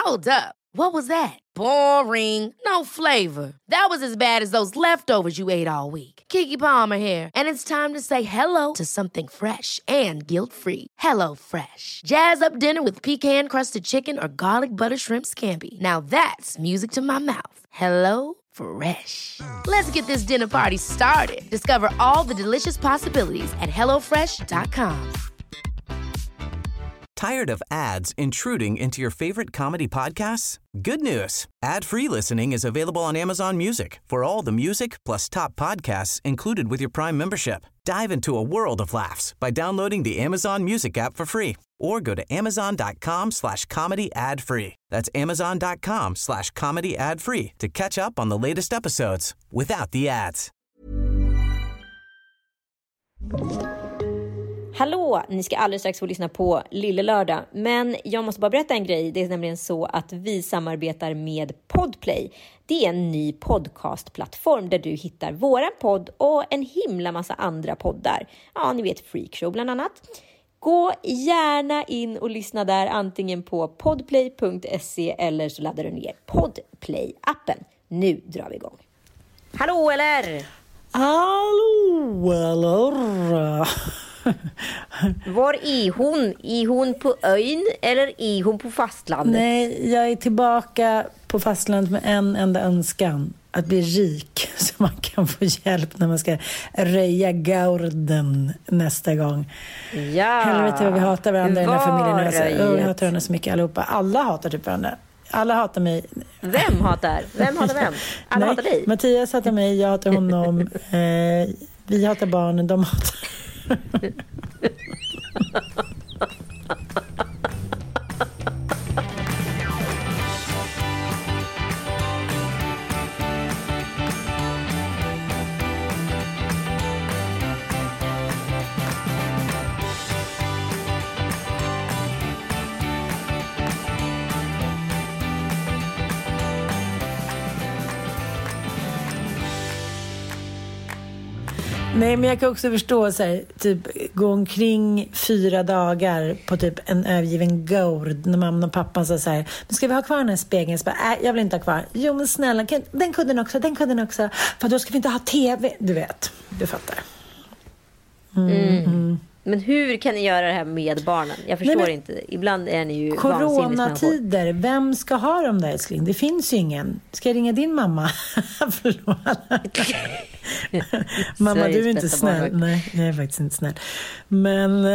Hold up. What was that? Boring. No flavor. That was as bad as those leftovers you ate all week. Keke Palmer here, and it's time to say hello to something fresh and guilt-free. Hello Fresh. Jazz up dinner with pecan-crusted chicken or garlic butter shrimp scampi. Now that's music to my mouth. Hello Fresh. Let's get this dinner party started. Discover all the delicious possibilities at hellofresh.com. Tired of ads intruding into your favorite comedy podcasts? Good news. Ad-free listening is available on Amazon Music for all the music plus top podcasts included with your Prime membership. Dive into a world of laughs by downloading the Amazon Music app for free or go to amazon.com/comedy ad-free. That's amazon.com/comedy ad-free to catch up on the latest episodes without the ads. Hallå, ni ska alldeles strax få lyssna på Lille Lördag. Men jag måste bara berätta en grej. Det är nämligen så att vi samarbetar med Podplay. Det är en ny podcastplattform där du hittar våran podd och en himla massa andra poddar. Ja, ni vet Freakshow bland annat. Gå gärna in och lyssna där antingen på podplay.se eller så laddar du ner Podplay-appen. Nu drar vi igång. Hallå eller? Hallå eller? Var är hon? Är hon på ön eller är hon på fastlandet? Nej, jag är tillbaka på fastlandet med en enda önskan. Att bli rik så man kan få hjälp när man ska röja gaurden nästa gång. Ja. Helvete vad vi hatar varandra i den här familjen. Alltså, vi hatar varandra så mycket allihopa. Alla hatar typ varandra. Alla hatar mig. Vem hatar? Vem hatar vem? Alla hatar dig. Mattias hatar mig, jag hatar honom. Vi hatar barnen, de hatar... Nej, men jag kan också förstå så här, typ gå omkring 4 dagar på typ en övergiven gård när mamma och pappa sa så här, men ska vi ha kvar den här spegeln? Så bara, jag vill inte ha kvar. Jo, men snälla, den kunde också. För då ska vi inte ha tv. Du vet, du fattar. Men hur kan ni göra det här med barnen? Jag förstår inte. Ibland är ni ju coronatider, vem ska ha dem där, älskling? Det finns ju ingen. Ska jag ringa din mamma? Förlåt. Mamma, du är inte snäll. Nej, jag är faktiskt inte snäll. Men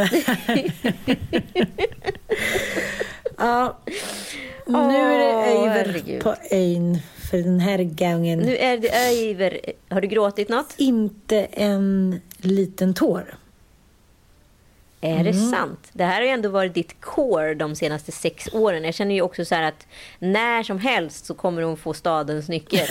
ja, nu är det över på en för den här gången. Nu är det över. Har du gråtit något? Inte en liten tår. Är det sant? Det här har ju ändå varit ditt core de senaste 6 åren. Jag känner ju också så här att när som helst så kommer hon få stadens nyckel.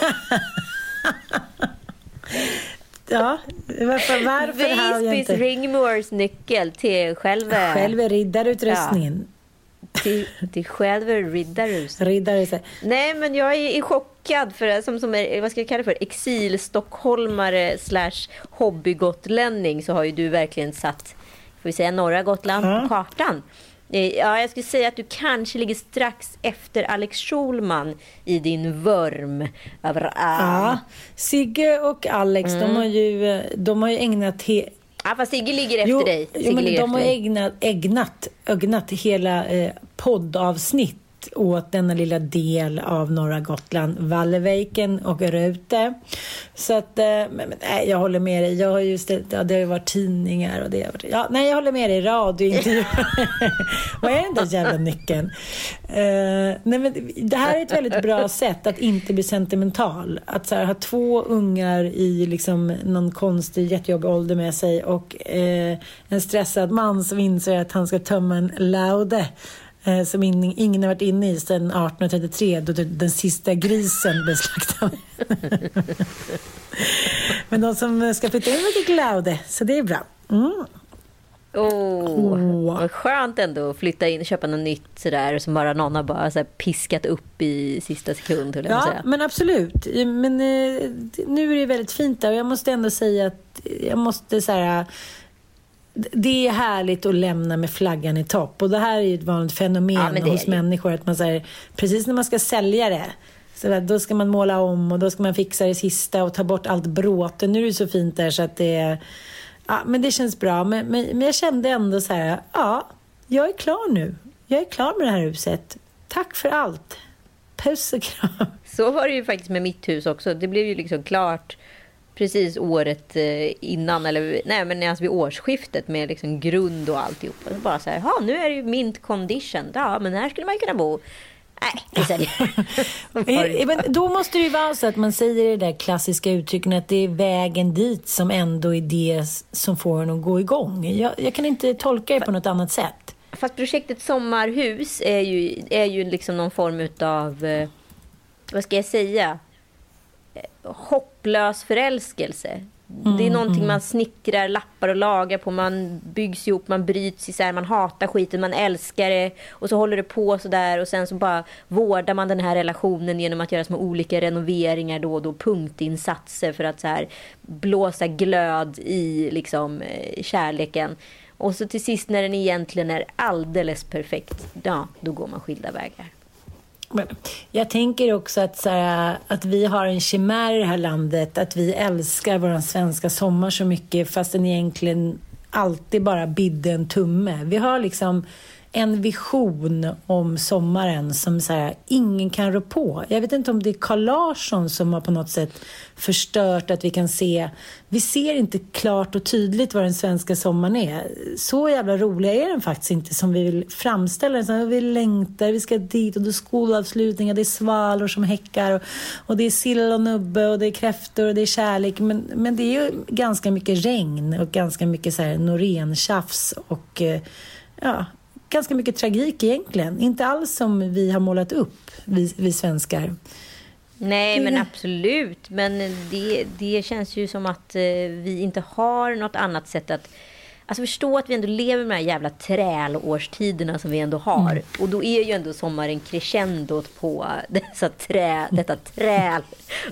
Ja, varför har jag inte... Ringmores nyckel till själva riddarutrustningen. Ja, till själva riddarutrustningen. Nej, men jag är chockad för det, som är, vad ska jag kalla det för, exil-stockholmare / hobbygotlänning, så har ju du verkligen satt, får vi säga, norra Gotland på kartan. Ja, jag skulle säga att du kanske ligger strax efter Alex Schulman i din vurm över Ja, Sigge och Alex, de har ju ägnat ja, fast Sigge ligger efter dig. Jo, men de har ägnat hela poddavsnitt åt denna lilla del av norra Gotland, Valleviken och Rute. Så att nej, jag håller med dig. Jag har just det har ju varit tidningar och det. Ja, nej, jag håller med dig, radiointervju. Vad är den där jävla nyckeln? Nej, men det här är ett väldigt bra sätt att inte bli sentimental. Att så här, ha 2 ungar i liksom någon konstig jättejobbig ålder med sig och en stressad man som inser att han ska tömma en laude som ingen har varit inne i sedan 1833 då den sista grisen blev slaktad. Men de som ska flytta in mycket glada, så det är bra. Vad skönt ändå att flytta in och köpa något nytt sådär, som bara någon har bara så här piskat upp i sista sekund. Ja, säga. Men absolut. Men nu är det väldigt fint där, och jag måste ändå säga att jag måste så här, det är härligt att lämna med flaggan i topp. Och det här är ju ett vanligt fenomen hos människor. Att man säger, precis när man ska sälja det, så då ska man måla om och då ska man fixa det sista och ta bort allt bråte. Nu är det så fint där så att det är... Ja, men det känns bra. Men jag kände ändå så här, ja, jag är klar nu. Jag är klar med det här huset. Tack för allt. Puss och kram. Så var det ju faktiskt med mitt hus också. Det blev ju liksom klart precis året innan, men alltså vid årsskiftet med liksom grund och alltihop. Och bara så här, nu är det ju mint condition. Ja, men här skulle man kunna bo. Nej, men då måste det ju vara så att man säger det där klassiska uttrycken att det är vägen dit som ändå är det som får en att gå igång. Jag kan inte tolka det på något annat sätt. Fast projektet Sommarhus är ju liksom någon form av vad ska jag säga, hopplös förälskelse. Det är någonting man snickrar, lappar och lagar på. Man byggs ihop, man bryts isär, man hatar skiten, man älskar det. Och så håller det på så där. Och sen så bara vårdar man den här relationen genom att göra små olika renoveringar då och då. Punktinsatser för att så här blåsa glöd i liksom kärleken. Och så till sist när den egentligen är alldeles perfekt, då går man skilda vägar. Men jag tänker också att, så här, att vi har en chimär i det här landet, att vi älskar vår svenska sommar så mycket fast den egentligen alltid bara bidde en tumme. Vi har liksom en vision om sommaren som så här, ingen kan rå på. Jag vet inte om det är Carl Larsson som har på något sätt förstört att vi kan se. Vi ser inte klart och tydligt vad den svenska sommaren är. Så jävla roliga är den faktiskt inte som vi vill framställa den. Så vi längtar, vi ska dit och det är skolavslutningar, det är svalor som häckar och det är sill och nubbe och det är kräftor och det är kärlek. Men det är ju ganska mycket regn och ganska mycket så här Norén-tjafs och ganska mycket tragik egentligen. Inte alls som vi har målat upp, vi svenskar. Nej, men absolut. Men det känns ju som att vi inte har något annat sätt att... Alltså förstå att vi ändå lever med de här jävla trälårstiderna som vi ändå har. Och då är ju ändå sommaren crescendot på detta trälår.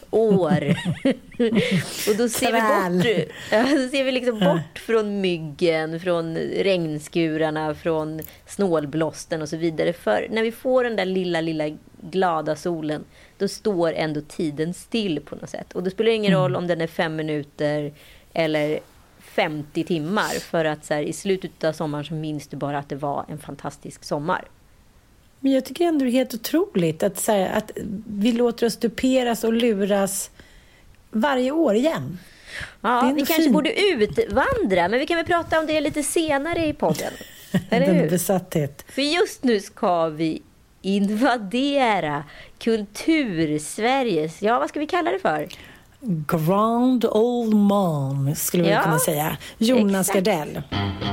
Och då ser vi liksom bort från myggen, från regnskurarna, från snålblåsten och så vidare. För när vi får den där lilla glada solen, då står ändå tiden still på något sätt. Och det spelar ingen roll om den är 5 minuter eller 50 timmar, för att så här, i slutet av sommaren så minns du bara att det var en fantastisk sommar. Men jag tycker ändå det är helt otroligt att, så här, att vi låter oss duperas och luras varje år igen. Ja, vi kanske borde utvandra, men vi kan väl prata om det lite senare i podden. Eller hur? Besatthet. För just nu ska vi invadera kultur-Sveriges, vad ska vi kalla det för? Grand Old Man skulle vi kunna säga. Jonas Gardell.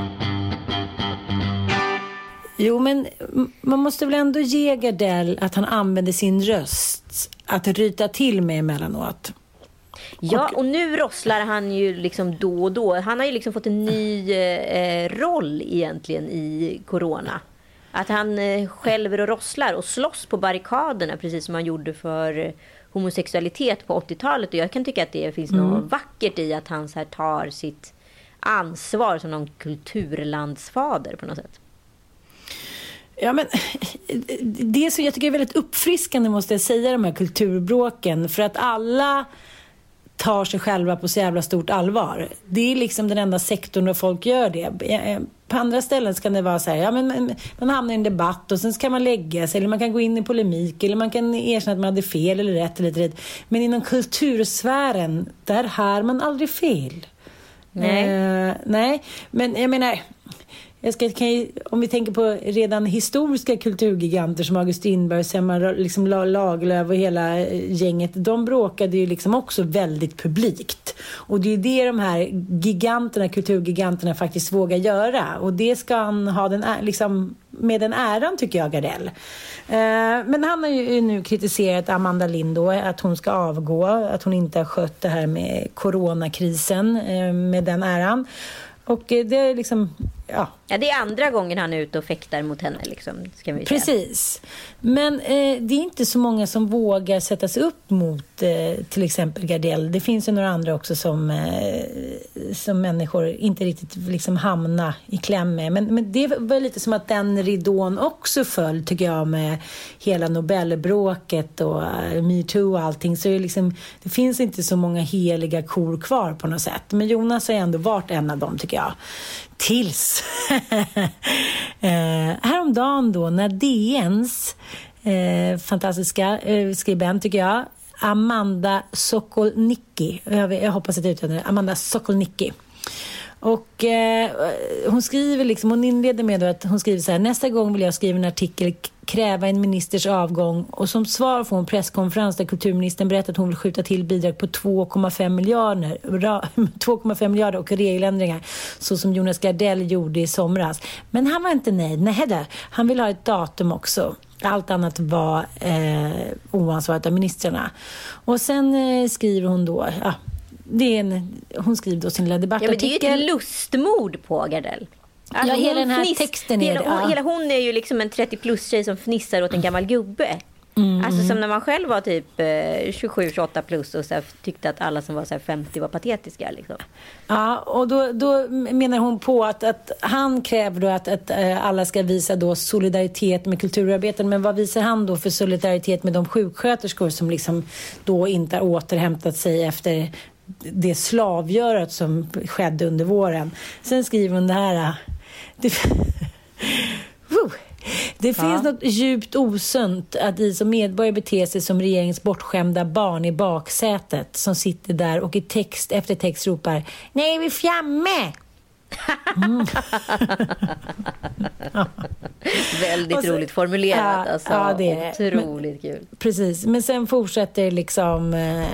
Jo, men man måste väl ändå ge Gardell att han använder sin röst att ryta till med emellanåt. Ja, och nu rosslar han ju liksom då och då. Han har ju liksom fått en ny roll egentligen i corona. Att han skälver och rosslar och slåss på barrikaderna precis som han gjorde för homosexualitet på 80-talet. Och jag kan tycka att det finns något vackert i att han så här tar sitt ansvar som någon kulturlandsfader på något sätt. Ja, men det som jag tycker är väldigt uppfriskande, måste jag säga, de här kulturbråken, för att alla tar sig själva på så jävla stort allvar. Det är liksom den enda sektorn där folk gör det. På andra ställen kan det vara så här, men man hamnar i en debatt och sen kan man lägga sig, eller man kan gå in i polemik, eller man kan erkänna att man hade fel eller rätt eller rätt. Men inom kultursfären, där har man aldrig fel. Nej, men jag menar, om vi tänker på redan historiska kulturgiganter som August Strindberg, Selma liksom Lagerlöf och hela gänget, de bråkade ju liksom också väldigt publikt. Och det är det de här kulturgiganterna faktiskt vågar göra. Och det ska han ha liksom med den äran, tycker jag, Gardell. Men han har ju nu kritiserat Amanda Lind då, att hon ska avgå, att hon inte har skött det här med coronakrisen med den äran. Och det är liksom, Ja, det är andra gången han är ute och fäktar mot henne liksom, ska vi säga. Precis. Men det är inte så många som vågar sätta sig upp mot till exempel Gardell. Det finns ju några andra också som människor inte riktigt liksom hamnar i kläm med. Men det var lite som att den ridån också föll, tycker jag, med hela Nobelbråket och MeToo och allting. Så det finns inte så många heliga kor kvar på något sätt. Men Jonas har ändå varit en av dem, tycker jag. Tills häromdagen då, när DNs fantastiska skribent, tycker jag, Amanda Sokolnicki, jag hoppas att jag uttalar det, Amanda Sokolnicki. Och hon skriver liksom, hon inleder med att hon skriver så här: nästa gång vill jag skriva en artikel, kräva en ministers avgång, och som svar får hon presskonferens där kulturministern berättar att hon vill skjuta till bidrag på 2,5 miljarder och regeländringar, så som Jonas Gardell gjorde i somras. Men han var inte nöjd. Nej, han vill ha ett datum också. Allt annat var oansvarigt av ministrarna. Och sen skriver hon då, hon skriver då sin lilla debattartikel. Ja, men det är ju ett lustmord på Gardell. Alltså, hela den här texten är hela hon är ju liksom en 30-plus-tjej som fnissar åt en gammal gubbe. Alltså som när man själv var typ 27-28 plus och så här, tyckte att alla som var så här 50 var patetiska liksom. Ja, och då menar hon på att han kräver då att alla ska visa då solidaritet med kulturarbeten. Men vad visar han då för solidaritet med de sjuksköterskor som liksom då inte har återhämtat sig efter det slavgörat som skedde under våren? Sen skriver hon det här. Det finns något djupt osunt att i som medborgare beter sig som regeringens bortskämda barn i baksätet som sitter där och i text efter text ropar: nej, vi är framme! Väldigt roligt formulerat, alltså. Ja, det är otroligt kul. Precis, men sen fortsätter liksom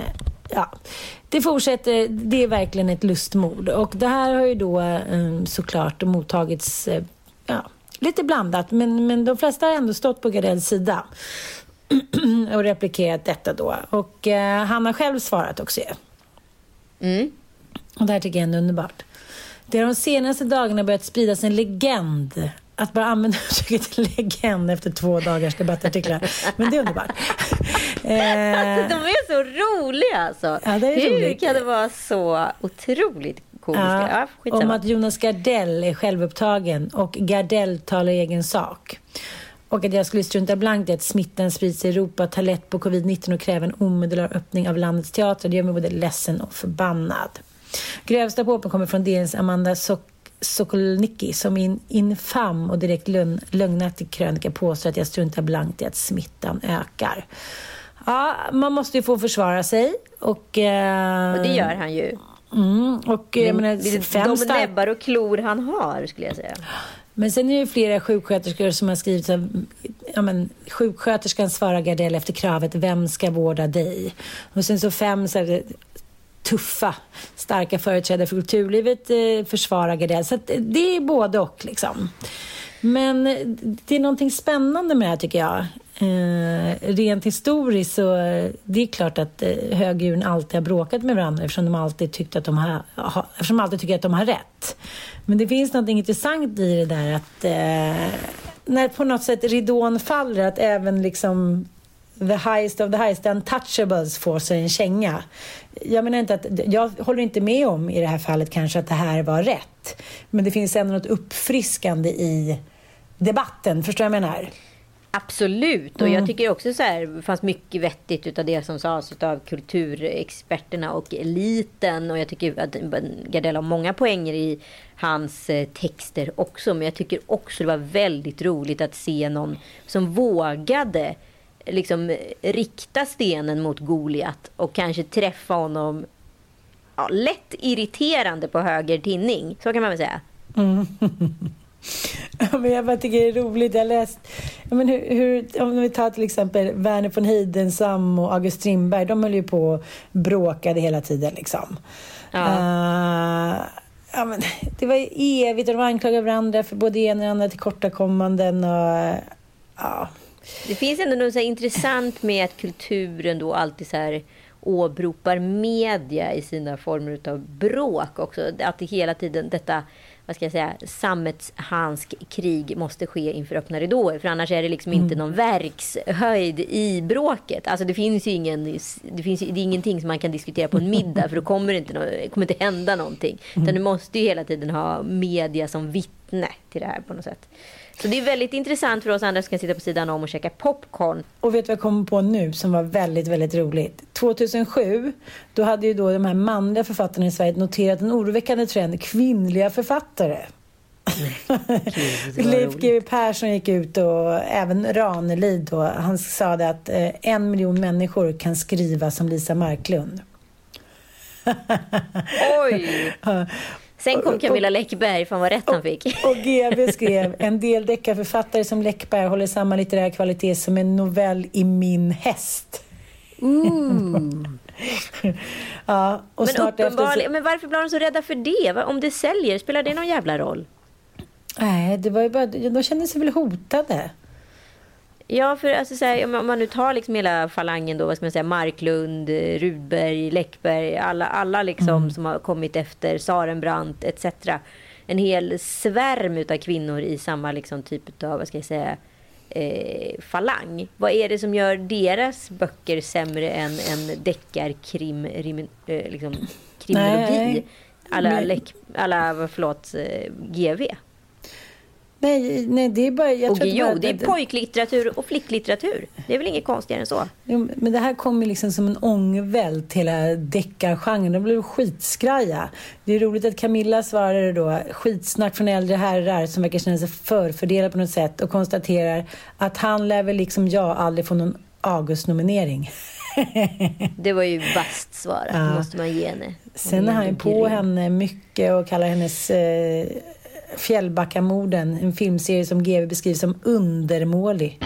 det fortsätter, det är verkligen ett lustmord, och det här har ju då såklart mottagits lite blandat, men de flesta har ändå stått på Gardells sida och replikerat detta då, och han har själv svarat också. Och det här tycker jag är underbart. Det har de senaste dagarna börjat spridas en legend. Att bara använda uttrycket legend efter 2 dagars debattartiklar. Men det är underbart. Alltså, de är så roliga alltså. Ja, det är roligt. Hur kan det vara så otroligt komiska? Ja, om att Jonas Gardell är självupptagen och Gardell talar egen sak. Och att jag skulle strunta blankt i att smittan sprids i Europa, ta lätt på covid-19 och kräva en omedelbar öppning av landets teater. Det gör mig både ledsen och förbannad. Grövsta påpen kommer från DNs Amanda Sokolnicki, som i en infam och direkt lögnaktig krönika påstår att jag struntar blankt i att smittan ökar. Ja, man måste ju få försvara sig. Och det gör han ju. Och de näbbar och klor han har, skulle jag säga. Men sen är det flera sjuksköterskor som har skrivit så, sjuksköterskan svarar Gardell efter kravet: vem ska vårda dig? Och sen så 5 så här, tuffa, starka företrädare för kulturlivet försvarar Gardell. Så att det är både och liksom. Men det är någonting spännande med det här, tycker jag. Rent historiskt så det är klart att högdjuren alltid har bråkat med varandra eftersom de alltid tycker att de har rätt. Men det finns något intressant i det där att när på något sätt ridån faller, att även liksom the highest of the highest, the untouchables, får sig en känga. Jag menar inte att jag håller inte med om i det här fallet kanske att det här var rätt, men det finns ändå något uppfriskande i debatten, förstår jag menar? Absolut, och jag tycker också så här, det fanns mycket vettigt utav det som sades utav kulturexperterna och eliten, och jag tycker att Gardell har många poänger i hans texter också, men jag tycker också det var väldigt roligt att se någon som vågade liksom rikta stenen mot Goliat och kanske träffa honom lätt irriterande på höger tinning, så kan man väl säga. Ja, men jag bara tycker det är roligt. Jag läst, men hur, om vi tar till exempel Verner von Heidenstam och August Strindberg, de höll ju på och bråkade hela tiden liksom. Men det var evigt, och de anklagade varandra för både en och andra tillkortakommanden och Det finns ändå något så här intressant med att kulturen då alltid så här åberopar media i sina former av bråk också. Att det hela tiden detta vad ska jag säga, sammetshansk krig måste ske inför öppna ridåer, för annars är det liksom inte någon verkshöjd i bråket. Alltså det finns ju det är ingenting som man kan diskutera på en middag, för då kommer det kommer inte hända någonting. Utan du måste ju hela tiden ha media som vittne till det här på något sätt. Så det är väldigt intressant för oss andra som kan sitta på sidan om och käka popcorn. Och vet du vad jag kommer på nu som var väldigt, väldigt roligt? 2007, då hade ju då de här manliga författarna i Sverige noterat en oroväckande trend, kvinnliga författare. Leif GW Persson gick ut och även Ranelid då, han sa det att 1 miljon människor kan skriva som Lisa Marklund. Oj! Sen kom Camilla Läckberg, fan vad rätt han fick. Och GW skrev, en del deckarförfattare som Läckberg håller samma litterär kvalitet som en novell i min häst. Ja, och men snart efter men varför blir de så rädda för det? Om det säljer, spelar det någon jävla roll? Nej, det var ju bara, de kände sig väl hotade. Ja, för alltså, så här, om man nu tar liksom hela falangen då, vad ska man säga, Marklund, Rudberg, Läckberg, alla liksom som har kommit efter, Sarenbrant etc. En hel svärm utav kvinnor i samma liksom typ av, vad ska jag säga, falang. Vad är det som gör deras böcker sämre än kriminologi? GV. Nej, det är bara... Det är pojklitteratur och flicklitteratur. Det är väl inget konstigare än så. Jo, men det här kommer liksom som en ångvält till hela deckargenren. De blev skitskraja. Det är roligt att Camilla svarade då skitsnack från äldre herrar som verkar känna sig förfördelade på något sätt och konstaterar att han lär väl liksom jag aldrig få någon August-nominering. Det var ju vasst svarat. Ja. Måste man ge henne. Sen är han ju på henne mycket och kallar hennes... Fjällbackamorden, en filmserie som GW beskrivs som undermålig.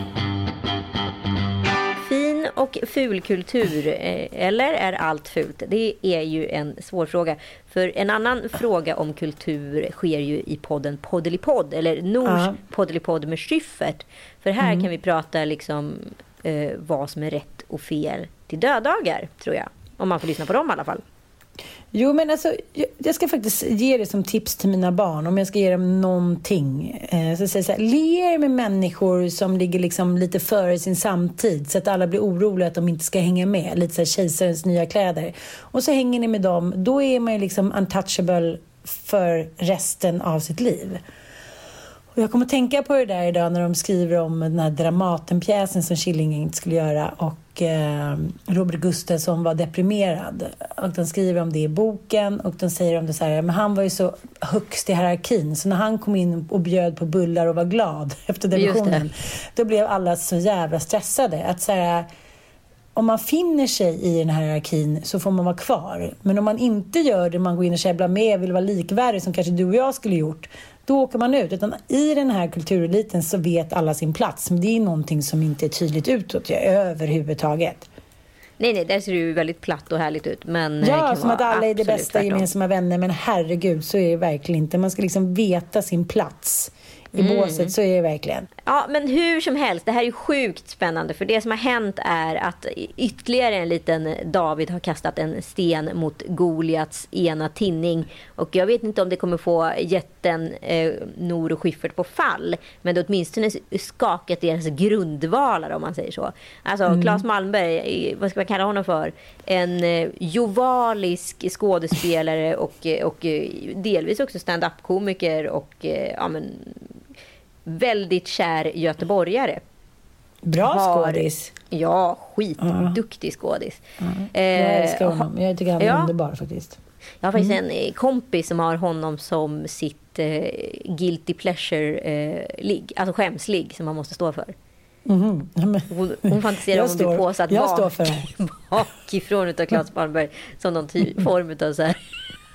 Fin och fulkultur, eller är allt fult? Det är ju en svår fråga. För en annan fråga om kultur sker ju i podden Poddelipodd, eller Nors Poddelipodd med Schyffert. För här kan vi prata liksom vad som är rätt och fel till döddagar, tror jag. Om man får lyssna på dem i alla fall. Jo, men alltså, jag ska faktiskt ge det som tips till mina barn. Om jag ska ge dem någonting. Så säger så här, le med människor som ligger liksom lite före sin samtid. Så att alla blir oroliga att de inte ska hänga med. Lite så här kejsarens nya kläder. Och så hänger ni med dem. Då är man ju liksom untouchable för resten av sitt liv. Och jag kommer att tänka på det där idag när de skriver om den här Dramatenpjäsen som Killinge inte skulle göra. Och Robert Gustafsson var deprimerad. Och de skriver om det i boken. Och de säger om det så här, men han var ju så högst i hierarkin. Så när han kom in och bjöd på bullar och var glad efter depressionen. Då blev alla så jävla stressade. Att så här, om man finner sig i den här hierarkin så får man vara kvar. Men om man inte gör det, man går in och käbblar med, vill vara likvärdig som kanske du och jag skulle gjort, då åker man ut. Utan i den här kultureliten så vet alla sin plats. Men det är någonting som inte är tydligt utåt överhuvudtaget. Nej, där ser det ju väldigt platt och härligt ut. Men ja, som att alla är det bästa gemensamma vänner. Men herregud, så är det verkligen inte. Man ska liksom veta sin plats i båset, så är det verkligen. Ja, men hur som helst, det här är ju sjukt spännande. För det som har hänt är att ytterligare en liten David har kastat en sten mot Goliats ena tinning. Och jag vet inte om det kommer få jätten Nor och Schyffert på fall. Men det åtminstone skakat deras grundvalar, om man säger så. Alltså Claes Malmberg, vad ska man kalla honom för? En jovalisk skådespelare och delvis också stand-up-komiker och väldigt kär göteborgare. Bra skådis. Ja, skitduktig skådis. Jag älskar honom. Jag tycker han är underbar faktiskt. Jag har faktiskt en kompis som har honom som sitt guilty pleasure-ligg. Alltså skämsligg som man måste stå för. Hon fantiserar om att bli påsatt bakifrån utav Claes Malmberg som någon form utav så här.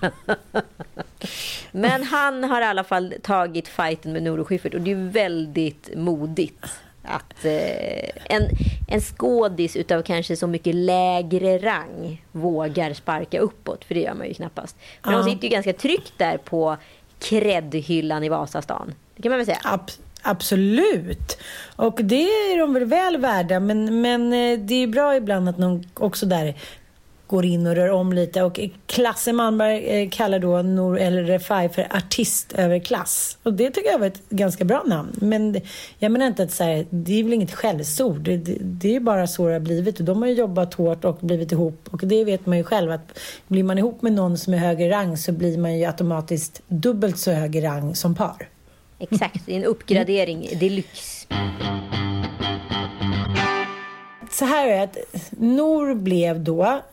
Men han har i alla fall tagit fighten med Nor och Schyffert, och det är väldigt modigt att en skådis utav kanske så mycket lägre rang vågar sparka uppåt, för det gör man ju knappast. Men de sitter ju ganska tryggt där på kreddhyllan i Vasastan. Det kan man väl säga. Absolut. Och det är de väl värda, men det är bra ibland att någon också där går in och rör om lite. Och Klasse Malmberg kallar då Nour El Refai för artist över klass. Och det tycker jag var ett ganska bra namn. Men jag menar inte att så här, det är väl inget skällsord. Det är bara så det har blivit. Och de har ju jobbat hårt och blivit ihop. Och det vet man ju själv att blir man ihop med någon som är högre rang så blir man ju automatiskt dubbelt så hög rang som par. Exakt, det är en uppgradering deluxe. Så här är att Nour blev då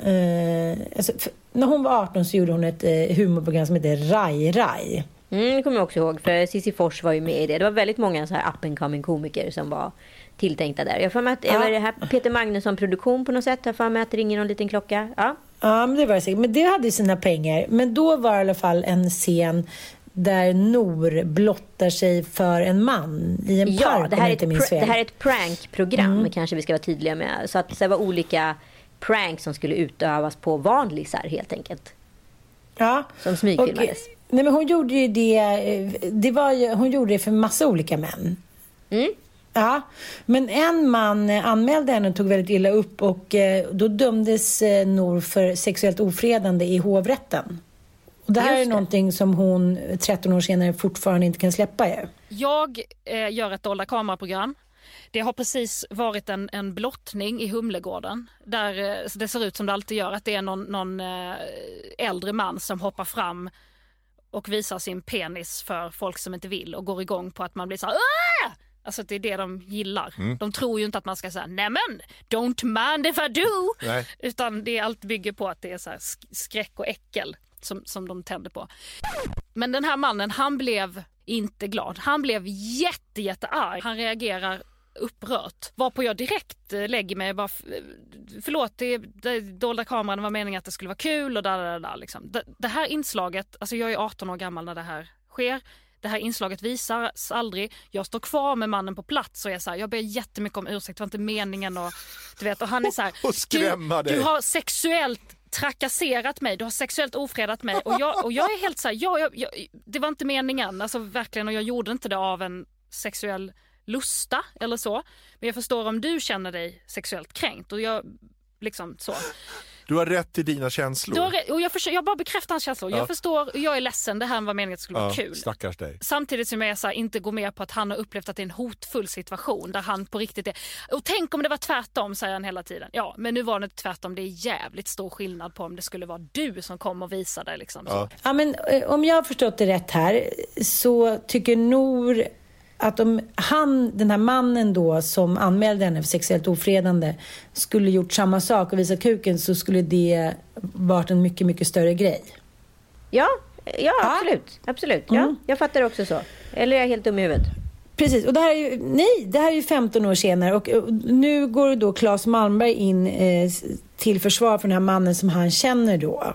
när hon var 18 så gjorde hon ett humorprogram som heter Rai Rai. Det kommer jag också ihåg, för Cissi Fors var ju med i det. Det var väldigt många så här up and coming komiker som var tilltänkta där. Jag får med att var det här Peter Magnusson produktion på något sätt. Jag får med att det ringer någon liten klocka. Ja, men det var det säkert. Men det hade ju sina pengar. Men då var det i alla fall en scen där Nour blottar sig för en man i en park. Det här är ett prankprogram, kanske vi ska vara tydliga med. Så att det var olika pranks som skulle utövas på vanlisar helt enkelt. Ja. Som smygfilmades. Nej, men hon gjorde ju hon gjorde det för massa olika män. Ja, men en man anmälde henne och tog väldigt illa upp och då dömdes Nour för sexuellt ofredande i hovrätten. Och det här är någonting som hon 13 år senare fortfarande inte kan släppa. Jag gör ett dolda kameraprogram. Det har precis varit en blottning i Humlegården där det ser ut som det alltid gör, att det är någon äldre man som hoppar fram och visar sin penis för folk som inte vill och går igång på att man blir så här Aah! Alltså det är det de gillar. De tror ju inte att man ska säga nämen, don't mind if I do. Nej. Utan det allt bygger på att det är så här skräck och äckel som de tänder på. Men den här mannen, han blev inte glad. Han blev jättearg. Han reagerar upprört. Varpå jag direkt lägger mig bara förlåt, det dolda kameran var meningen att det skulle vara kul och där liksom. Det här inslaget, alltså jag är 18 år gammal när det här sker. Det här inslaget visas aldrig. Jag står kvar med mannen på plats och är så här, jag ber jättemycket om ursäkt, det var inte meningen och du vet, och han är så här, och skrämma dig. Du har sexuellt trakasserat mig, du har sexuellt ofredat mig och jag är helt så här, det var inte meningen, alltså verkligen, och jag gjorde inte det av en sexuell lusta eller så, men jag förstår om du känner dig sexuellt kränkt och jag liksom så. Du har rätt till dina känslor. Och jag bara bekräftar hans känslor. Ja. Jag förstår, jag är ledsen, det här var meningen att det skulle vara kul. Stackars dig. Samtidigt som jag så här, inte går med på att han har upplevt att det är en hotfull situation där han på riktigt är. Och tänk om det var tvärtom, säger han hela tiden. Ja, men nu var det tvärtom. Det är jävligt stor skillnad på om det skulle vara du som kom och visade liksom. Så. Ja, men om jag har förstått det rätt här så tycker Nour att om den här mannen då som anmälde henne för sexuellt ofredande skulle gjort samma sak och visat kuken, så skulle det varit en mycket, mycket större grej. Ja, absolut. Ja, jag fattar också så. Eller är jag helt dum i huvudet? Precis, och det här är ju 15 år senare och nu går då Claes Malmberg in till försvar för den här mannen som han känner då.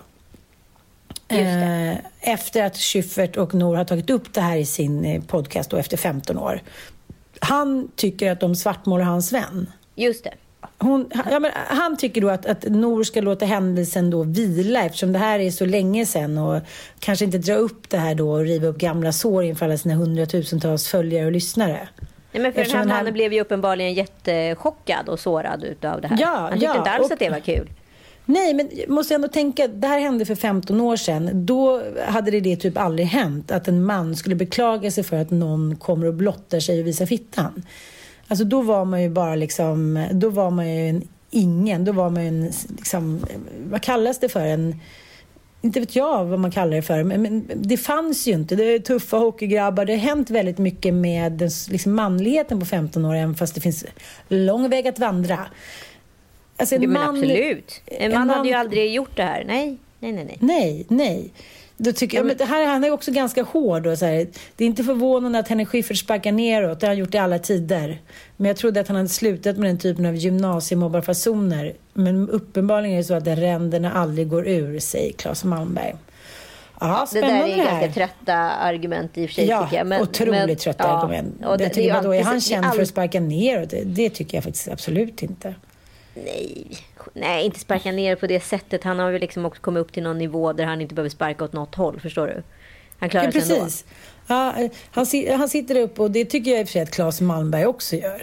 Efter att Schyffert och Nour har tagit upp det här i sin podcast då, efter 15 år. Han tycker att de svartmålar hans vän. Just det. Han tycker då att Nour ska låta händelsen då vila, eftersom det här är så länge sedan, och kanske inte dra upp det här då och riva upp gamla sår inför alla sina 100,000-tals följare och lyssnare. Nej, men för den här mannen blev ju uppenbarligen jättechockad och sårad utav det här. Han tyckte inte alls att det var kul. Nej, men måste ändå tänka, det här hände för 15 år sedan. Då hade det typ aldrig hänt att en man skulle beklaga sig för att någon kommer och blottar sig och visar fittan. Alltså då var man ju bara liksom, då var man ju en liksom, vad kallas det för, inte vet jag vad man kallar det för, men det fanns ju inte, det är tuffa hockeygrabbar, det har hänt väldigt mycket med den, liksom, manligheten på 15 år, även fast det finns lång väg att vandra. Alltså men absolut. En man hade ju aldrig gjort det här. Nej. Då tycker jag, men det här, han är också ganska hård och så här. Det är inte förvånande att Henrik Schyffert sparkar neråt. Det har han gjort i alla tider. Men jag trodde att han hade slutat med den typen av gymnasiemobbarfasoner. Men uppenbarligen är det så att ränderna aldrig går ur, säger Claes Malmberg. Ja, det där är ganska trötta argument i och för sig, tycker jag. Otroligt trötta argument. Jag tycker då är han känd för att sparka neråt. Det tycker jag faktiskt absolut inte. Nej, inte sparka ner på det sättet. Han har ju liksom också kommit upp till någon nivå där han inte behöver sparka åt något håll, förstår du? Han klarar sig ändå. Ja, han sitter upp, och det tycker jag i och för sig att Claes Malmberg också gör.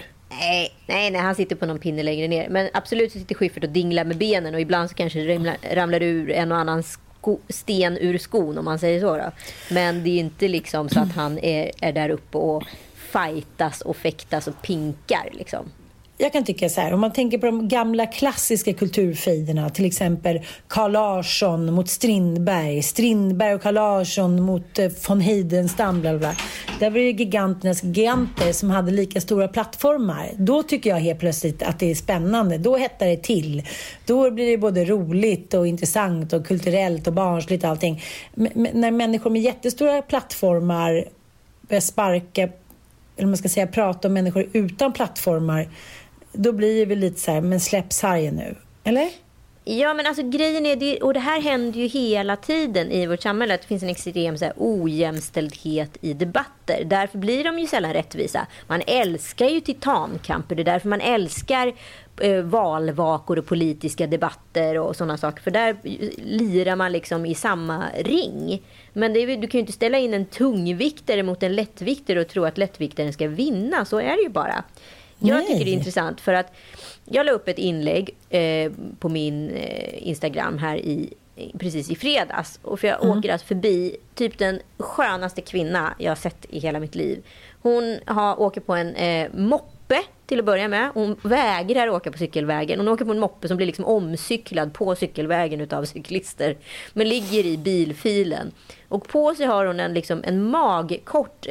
Nej, han sitter på någon pinne längre ner. Men absolut så sitter Schyffert och dinglar med benen. Och ibland så kanske det ramlar ur en och annan sten ur skon, om man säger så då. Men det är inte liksom så att han är där uppe och fightas och fäktas och pinkar liksom. Jag kan tycka så här, om man tänker på de gamla klassiska kulturfejderna, till exempel Carl Larsson mot Strindberg och Carl Larsson mot von Heidenstam, bla bla. Där var det giganternas giganter som hade lika stora plattformar. Då tycker jag helt plötsligt att det är spännande. Då hettar det till. Då blir det både roligt och intressant och kulturellt och barnsligt och allting. När människor med jättestora plattformar börjar sparka, eller man ska säga prata om människor utan plattformar, då blir det väl lite så här, men släpp sargen nu, eller? Ja, men alltså grejen är det, och det här händer ju hela tiden i vårt samhälle, att det finns en extrem så här ojämställdhet i debatter. Därför blir de ju sällan rättvisa. Man älskar ju titankamper, det är därför man älskar valvakor och politiska debatter och sådana saker, för där lirar man liksom i samma ring. Men du kan ju inte ställa in en tungviktare mot en lättviktare och tro att lättviktaren ska vinna, så är det ju bara. Jag tycker det är intressant för att jag la upp ett inlägg på min Instagram här precis i fredags. Och för jag åker alltså förbi typ den skönaste kvinna jag har sett i hela mitt liv. Hon åker på en moppe till att börja med. Hon vägrar åka på cykelvägen. Hon åker på en moppe som blir liksom omcyklad på cykelvägen utav cyklister. Men ligger i bilfilen. Och på sig har hon en magkort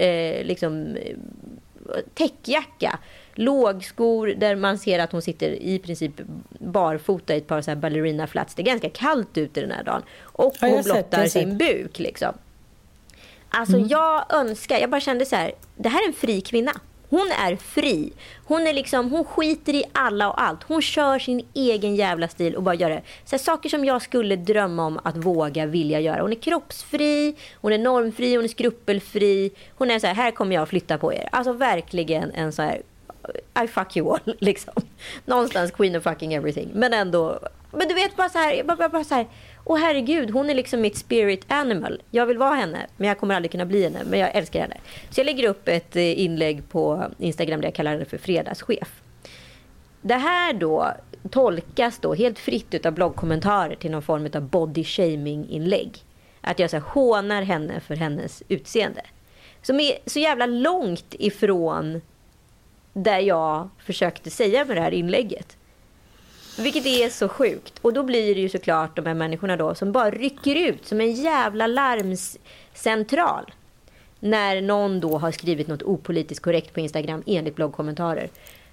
täckjacka. Lågskor där man ser att hon sitter i princip barfota i ett par så här ballerina flats. Det är ganska kallt ute den här dagen. Och hon blottar sin buk liksom. Alltså jag bara kände så här, det här är en fri kvinna. Hon är fri. Hon skiter i alla och allt. Hon kör sin egen jävla stil och bara gör det. Så här, saker som jag skulle drömma om att vilja göra. Hon är kroppsfri, hon är normfri, hon är skrupelfri. Hon är så här kommer jag flytta på er. Alltså verkligen en så här I fuck you all liksom. Någonstans queen of fucking everything. Men ändå, men du vet bara så här, åh herregud, hon är liksom mitt spirit animal. Jag vill vara henne, men jag kommer aldrig kunna bli henne. Men jag älskar henne. Så jag lägger upp ett inlägg på Instagram där jag kallar henne för fredagschef. Det här då tolkas då helt fritt utav bloggkommentarer till någon form av body shaming inlägg. Att jag så här hånar henne för hennes utseende. Som är så jävla långt ifrån där jag försökte säga med det här inlägget. Vilket är så sjukt. Och då blir det ju såklart de här människorna då som bara rycker ut som en jävla larmcentral. När någon då har skrivit något opolitiskt korrekt på Instagram enligt bloggkommentarer.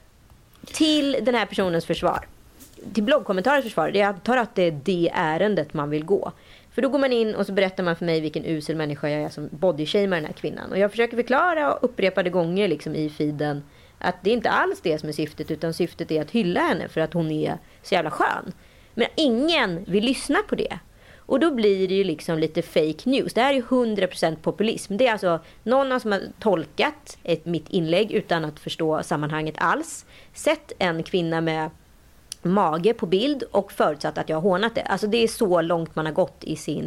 Till den här personens försvar. Till bloggkommentarens försvar. Jag antar att det är det ärendet man vill gå. För då går man in och så berättar man för mig vilken usel människa jag är som bodyshamear den här kvinnan. Och jag försöker förklara upprepade gånger liksom i feeden att det är inte alls det som är syftet, utan syftet är att hylla henne för att hon är så jävla skön. Men ingen vill lyssna på det. Och då blir det ju liksom lite fake news. Det här är ju 100% populism. Det är alltså någon som har tolkat mitt inlägg utan att förstå sammanhanget alls. Sett en kvinna med mage på bild och förutsatt att jag har hånat det. Alltså det är så långt man har gått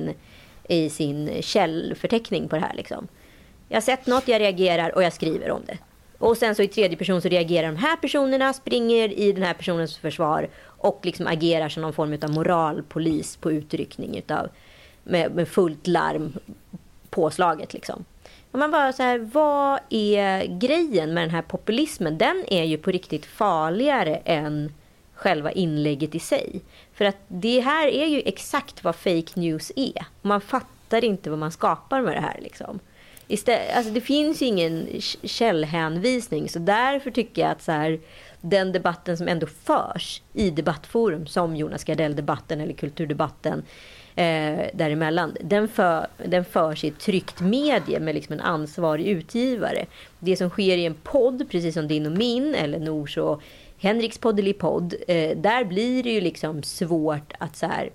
i sin källförteckning på det här liksom. Jag har sett något, jag reagerar och jag skriver om det. Och sen så i tredje person så reagerar de här personerna, springer i den här personens försvar och liksom agerar som någon form av moralpolis på utryckning med fullt larm påslaget liksom. Och man bara så här, vad är grejen med den här populismen? Den är ju på riktigt farligare än själva inlägget i sig. För att det här är ju exakt vad fake news är. Man fattar inte vad man skapar med det här liksom. Alltså det finns ju ingen källhänvisning, så därför tycker jag att så här, den debatten som ändå förs i debattforum som Jonas Gardell-debatten eller kulturdebatten däremellan, den förs i ett tryckt medie med liksom en ansvarig utgivare. Det som sker i en podd, precis som din och min eller Nors och Henriks podd eller podd, där blir det ju liksom svårt att så här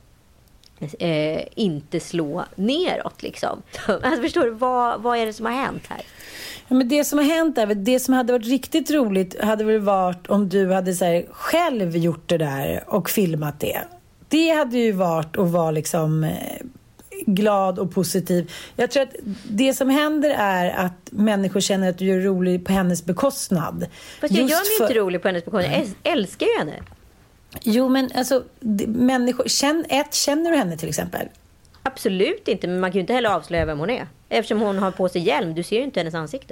inte slå neråt liksom. Alltså förstår du, vad är det som har hänt här? Ja, men det som har hänt är, det som hade varit riktigt roligt hade väl varit om du hade så här, själv gjort det där och filmat det. Det hade ju varit att vara liksom glad och positiv. Jag tror att det som händer är att människor känner att du är rolig på hennes bekostnad. Fast jag gör mig inte rolig på hennes bekostnad. Jag älskar ju henne. Jo, men alltså människor, känner du henne till exempel? Absolut inte, men man kan ju inte heller avslöja vem hon är. Eftersom hon har på sig hjälm, du ser ju inte hennes ansikte.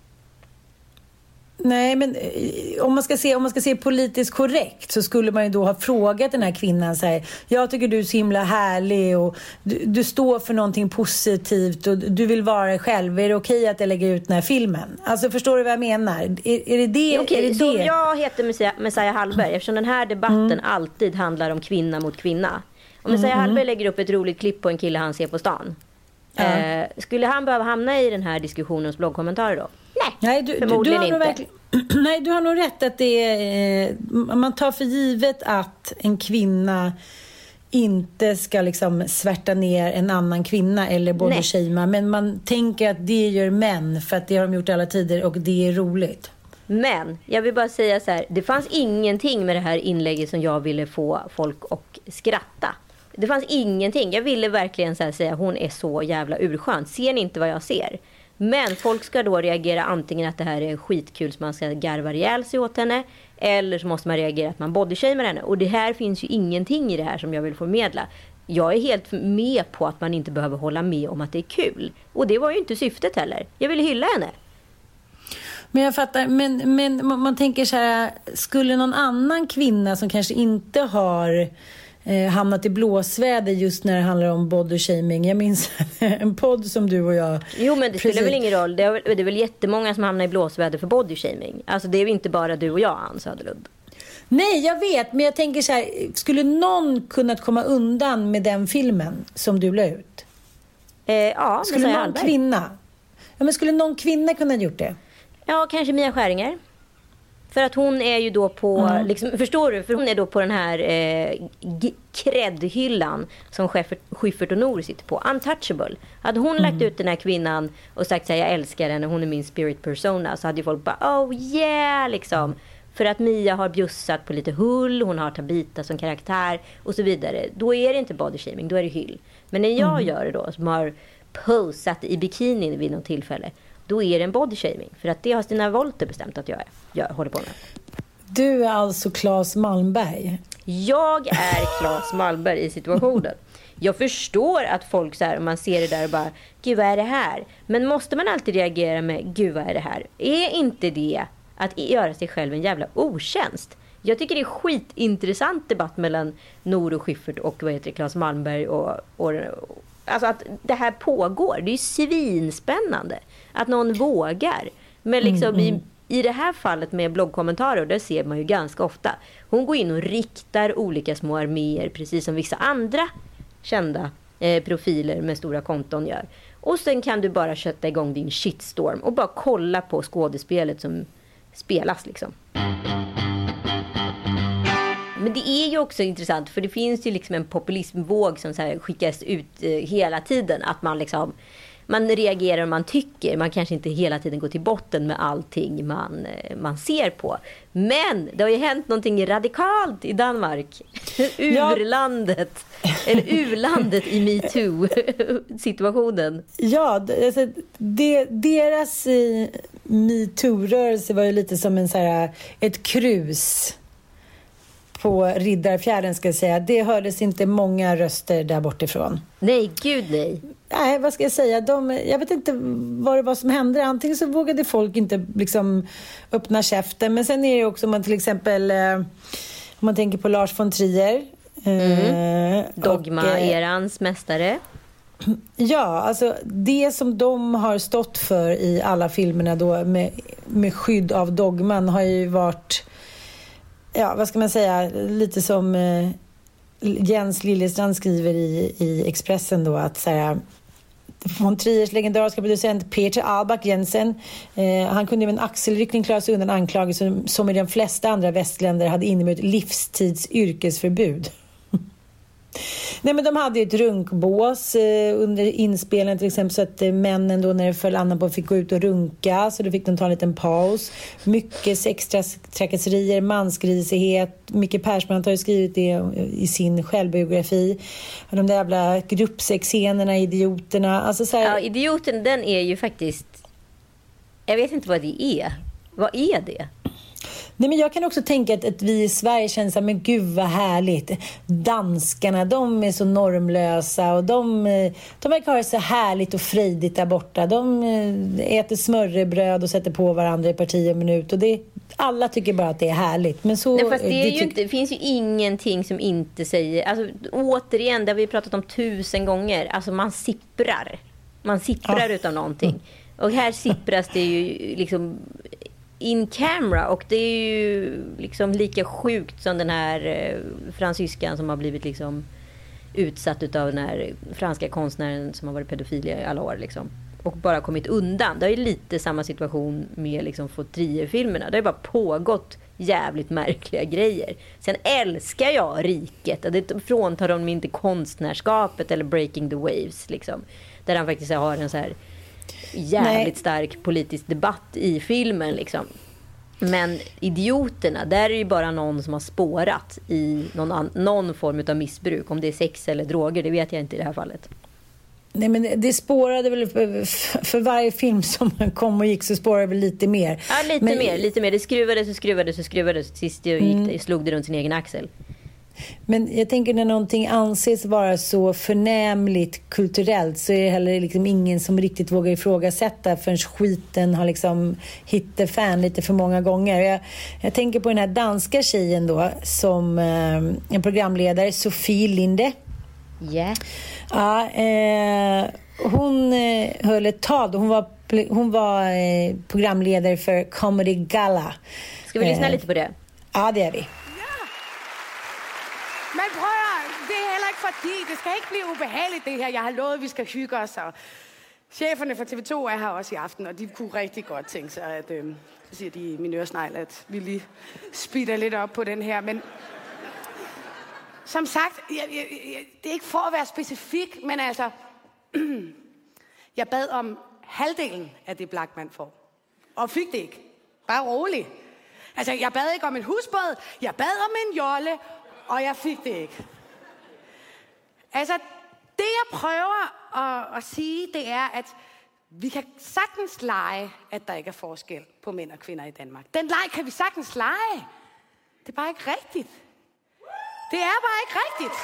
Nej, men om man ska se politiskt korrekt så skulle man ju då ha frågat den här kvinnan så här: jag tycker du är så himla härlig och du står för någonting positivt och du vill vara dig själv. Är det okej att jag lägger ut den här filmen? Alltså, förstår du vad jag menar? Är det det? Okej, är det så det? jag heter Messiah Hallberg, eftersom den här debatten alltid handlar om kvinna mot kvinna. Om Messiah Hallberg lägger upp ett roligt klipp på en kille han ser på stan. Skulle han behöva hamna i den här diskussionens bloggkommentarer då? Nej, förmodligen inte. Nej, du har nog rätt att det är, man tar för givet att en kvinna inte ska liksom svärta ner en annan kvinna eller bodyshamea, men man tänker att det gör män för att det har de gjort alla tider och det är roligt. Men jag vill bara säga så här, det fanns ingenting med det här inlägget som jag ville få folk att skratta. Det fanns ingenting. Jag ville verkligen så här säga, hon är så jävla urskön. Ser ni inte vad jag ser? Men folk ska då reagera antingen att det här är skitkul så man ska garva rejäl sig åt henne, eller så måste man reagera att man bodyshamear henne. Och det här finns ju ingenting i det här som jag vill förmedla. Jag är helt med på att man inte behöver hålla med om att det är kul. Och det var ju inte syftet heller. Jag ville hylla henne. Men jag fattar, men man tänker så här, skulle någon annan kvinna som kanske inte har hamnat i blåsväder just när det handlar om bodyshaming. Jag minns en podd som du och jag... Jo, men det spelar väl ingen roll. Det är väl jättemånga som hamnar i blåsväder för bodyshaming. Alltså det är inte bara du och jag, Ann Söderlund. Nej, jag vet. Men jag tänker så här, skulle någon kunnat komma undan med den filmen som du la ut? Ja, skulle någon kvinna? Ja, men skulle någon kvinna kunna gjort det? Ja, kanske Mia Skäringer. För att hon är ju då på, liksom, förstår du? För hon är då på den här kreddhyllan som Schyffert och Nour sitter på. Untouchable. Hade hon lagt ut den här kvinnan och sagt att jag älskar henne, hon är min spirit persona, så hade ju folk bara, oh yeah, liksom. För att Mia har bjussat på lite hull, hon har Tabita som karaktär och så vidare. Då är det inte bodyshaming, då är det hyll. Men när jag gör det då, som har posat i bikini vid något tillfälle, då är det en bodyshaming. För att det har Stina Wolter bestämt att jag håller på med. Du är alltså Claes Malmberg. Jag är Claes Malmberg i situationen. Jag förstår att folk så här, om man ser det där och bara, gud vad är det här? Men måste man alltid reagera med, gud vad är det här? Är inte det att göra sig själv en jävla otjänst? Jag tycker det är skitintressant debatt mellan Nour och Schyffert och Claes Malmberg och alltså att det här pågår. Det är ju svinspännande att någon vågar. Men liksom i det här fallet med bloggkommentarer, där ser man ju ganska ofta. Hon går in och riktar olika små arméer, precis som vissa andra kända profiler med stora konton gör. Och sen kan du bara kötta igång din shitstorm och bara kolla på skådespelet som spelas liksom. Men det är ju också intressant, för det finns ju liksom en populismvåg som så här skickas ut hela tiden, att man liksom, man reagerar och man tycker, man kanske inte hela tiden går till botten med allting man ser på. Men det har ju hänt någonting radikalt i Danmark. U-landet i MeToo-situationen. Ja, alltså, deras MeToo-rörelse var ju lite som en så här, ett krus på Riddarfjärden, ska jag säga. Det hördes inte många röster där bortifrån. Nej, gud nej. Nej, vad ska jag säga? Jag vet inte vad det var som hände. Antingen så vågade folk inte liksom öppna käften. Men sen är det också, om man till exempel om man tänker på Lars von Trier. Dogma-erans mästare. Ja, alltså det som de har stått för i alla filmerna då med skydd av dogman har ju varit, ja, vad ska man säga, lite som Jens Liljestrand skriver i Expressen då, att så här, von Triers legendariska producent Peter Albach Jensen, han kunde med en axelryckning klara sig undan anklagelser som i de flesta andra västländer hade inneburit livstids yrkesförbud. Nej, men de hade ju ett runkbås under inspelningen till exempel, så att männen då när det föll annan på fick gå ut och runka, så då fick de ta en liten paus. Mycket sextrakasserier, mansgrisighet. Micke Persbrandt har ju skrivit det i sin självbiografi. Och de där jävla gruppsexscenerna, idioterna. Alltså så här... Ja, idioten, den är ju faktiskt... Jag vet inte vad det är. Vad är det? Nej, men jag kan också tänka att vi i Sverige känner så här, men gud vad härligt. Danskarna, de är så normlösa och de verkar ha det så härligt och frejdigt där borta. De äter smörrebröd och sätter på varandra i parti och minut. Och alla tycker bara att det är härligt. Men så, nej, fast det finns ju ingenting som inte säger... Alltså, återigen, det har vi pratat om 1000 gånger. Alltså man sipprar. Man sipprar utav någonting. Och här sippras det ju liksom... in camera, och det är ju liksom lika sjukt som den här fransyskan som har blivit liksom utsatt utav den här franska konstnären som har varit pedofil i alla år liksom, och bara kommit undan. Det är ju lite samma situation med liksom von Trier-filmerna. Det har bara pågått jävligt märkliga grejer. Sen älskar jag riket, och det fråntar de inte konstnärskapet eller Breaking the Waves liksom, där han faktiskt har en så här jävligt stark politisk debatt i filmen liksom. Men idioterna, där är det ju bara någon som har spårat i någon form av missbruk. Om det är sex eller droger, det vet jag inte i det här fallet. Nej, men det spårade väl för varje film som kom och gick, så spårade det väl lite mer. Ja, lite mer. Det skruvades. Sist slog det runt sin egen axel. Men jag tänker, när någonting anses vara så förnämligt kulturellt, så är det heller liksom ingen som riktigt vågar ifrågasätta förrän skiten har liksom hittat fan lite för många gånger. Jag tänker på den här danska tjejen då, som en programledare, Sofie Linde. Yeah. Ja, hon höll ett tal. Hon var programledare för Comedy Gala. Ska vi lyssna lite på det? Ja, det är vi. Men prøv, det er heller ikke fordi, det skal ikke blive ubehageligt det her. Jeg har lovet, at vi skal hygge os, og cheferne for TV2 er her også i aften, og de kunne rigtig godt tænke sig, at, så siger de i min øresnegl, at vi lige speeder lidt op på den her. Men som sagt, det er ikke for at være specifik, men altså, jeg bad om halvdelen af det Blachman får, og fik det ikke. Bare rolig. Altså, jeg bad ikke om en husbåd, jeg bad om en jolle, og jeg fik det ikke. Altså, det jeg prøver at sige, det er, at vi kan sagtens lege, at der ikke er forskel på mænd og kvinder i Danmark. Den leg kan vi sagtens lege. Det er bare ikke rigtigt. Det er bare ikke rigtigt.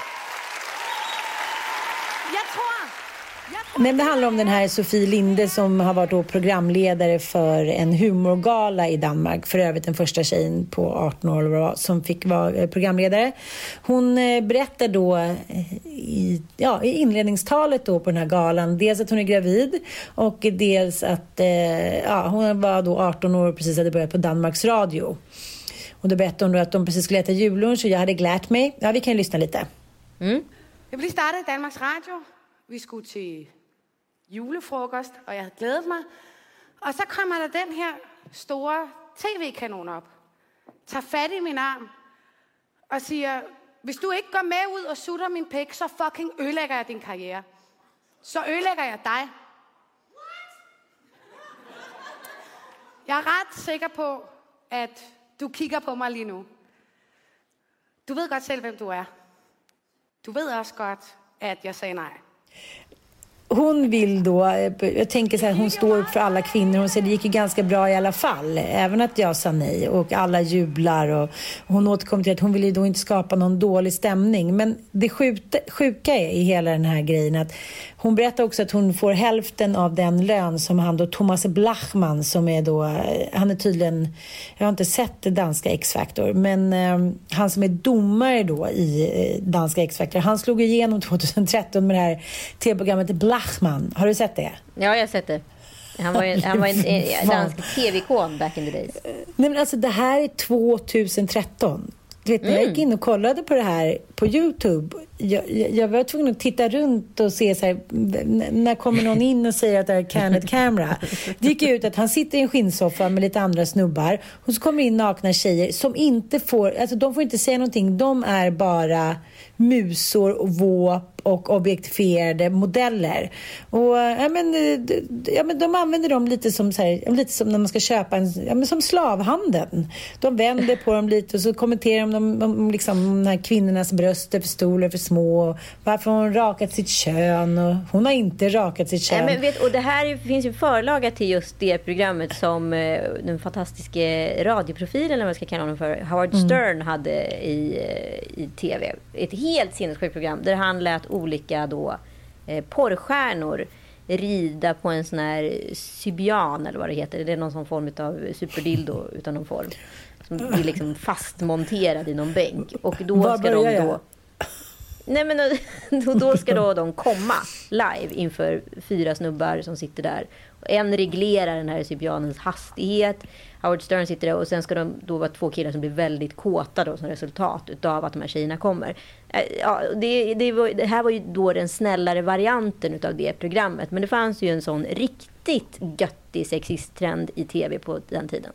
Jeg tror... Nej, det handlar om den här Sofie Linde som har varit då programledare för en humorgala i Danmark. För övrigt den första tjejen på 18 år som fick vara programledare. Hon berättar då i inledningstalet då på den här galan dels att hon är gravid, och dels att hon var då 18 år och precis hade börjat på Danmarks Radio. Och då berättade hon då att de precis skulle äta jullunch och jag hade glärt mig. Ja, vi kan lyssna lite. Jeg blev lige startet i Danmarks Radio. Vi skulle til julefrokost, og jeg havde glædet mig. Og så kommer der den her store tv-kanon op. Tager fat i min arm og siger, hvis du ikke går med ud og sutter min pæk, så fucking ødelægger jeg din karriere. Så ødelægger jeg dig. Jeg er ret sikker på, at du kigger på mig lige nu. Du ved godt selv, hvem du er. Du ved også godt, at jeg sagde nej. Hon vill då, jag tänker så här, hon står upp för alla kvinnor. Hon säger det gick ju ganska bra i alla fall, även att jag sa nej, och alla jublar, och hon återkommer till att hon vill ju då inte skapa någon dålig stämning. Men det sjuka är i hela den här grejen att hon berättar också att hon får hälften av den lön som han då, Thomas Blachman, som är då, han är tydligen, jag har inte sett det danska X-Factor, men han som är domare då i danska X-Factor, han slog igenom 2013 med det här tv-programmet Blachman. Har du sett det? Ja, jag har sett det. Han var en dansk tv-ikon back in the days. Nej, men alltså det här är 2013. Du vet, jag gick in och kollade på det här på YouTube. jag var tvungen att titta runt och se så här, när kommer någon in och säger att det är Candid Camera. Det gick ut att han sitter i en skinnsoffa med lite andra snubbar och så kommer in nakna tjejer som inte får, alltså de får inte säga någonting, de är bara musor och våp och objektifierade modeller. Och men de använder dem lite som så här, lite som när man ska köpa som slavhandeln. De vänder på dem lite och så kommenterar de om liksom de här kvinnornas bröst är för stora eller för små. Varför har hon rakat sitt kön och hon har inte rakat sitt kön. Men och det här finns ju förlaga till just det programmet som den fantastiska radioprofilen eller vad jag ska kalla honom för, Howard Stern hade i tv. Ett helt sinnessjukt program där han lät olika då porrstjärnor rida på en sån här sybian eller vad det heter. Det är någon sån form av superdildo utan någon form som blir liksom fastmonterad i någon bänk. Och då ska de då... Nej, men då ska då de komma live inför 4 snubbar som sitter där. En reglerar den här sybianens hastighet. Howard Stern sitter där och sen ska de då vara 2 killar som blir väldigt kåta då som resultat utav att de här tjejerna kommer. Ja, det här var ju då den snällare varianten utav det programmet. Men det fanns ju en sån riktigt göttig sexisttrend i tv på den tiden.